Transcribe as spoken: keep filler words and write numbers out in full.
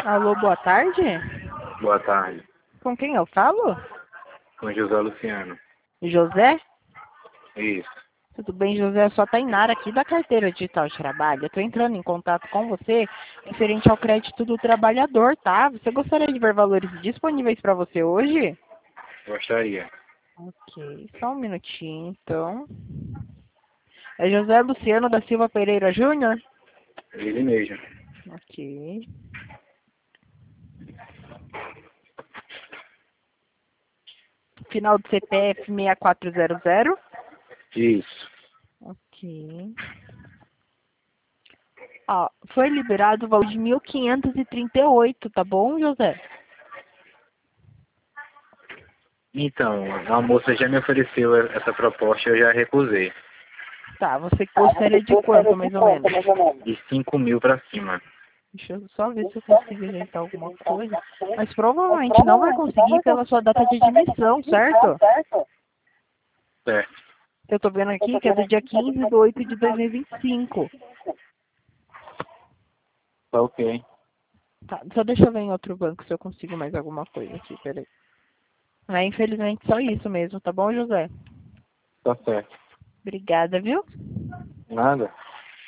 Alô, boa tarde? Boa tarde. Com quem eu falo? Com José Luciano. José? Isso. Tudo bem, José? Eu sou a Tainara aqui da Carteira Digital de Trabalho. Eu tô entrando em contato com você referente ao crédito do trabalhador, tá? Você gostaria de ver valores disponíveis para você hoje? Gostaria. Ok, só um minutinho, então. É José Luciano da Silva Pereira Júnior? Ele mesmo. Ok. Final do C P F seis quatro zero zero? Isso. Ok. Ó, foi liberado o valor de mil quinhentos e trinta e oito, tá bom, José? Então, a moça já me ofereceu essa proposta e eu já recusei. Tá, você gostaria de quanto, mais ou menos? De cinco mil pra cima. Deixa eu só ver se eu consigo ajeitar alguma coisa. Mas provavelmente não vai conseguir pela sua data de admissão, certo? Certo. Eu tô vendo aqui que é do dia quinze de oito de dois mil e vinte e cinco. Tá ok. Tá, só deixa eu ver em outro banco se eu consigo mais alguma coisa aqui, peraí. É, infelizmente só isso mesmo, tá bom, José? Tá certo. Obrigada, viu? Nada?